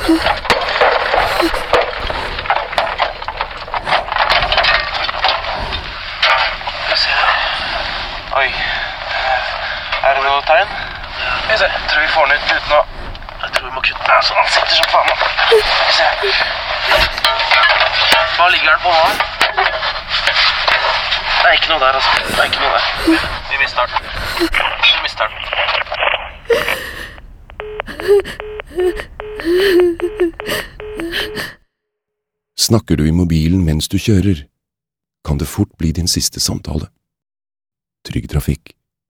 Oi, det noe tegn? Jeg tror vi får den ut uten å... Jeg tror vi må kutte den, så han sitter som faen. Hva ligger den på nå? Det ikke noe der, altså. Det ikke noe der. Vi mister den. Snakker du i mobilen mens du kjører, kan det fort bli din siste samtale. Trygg Trafikk.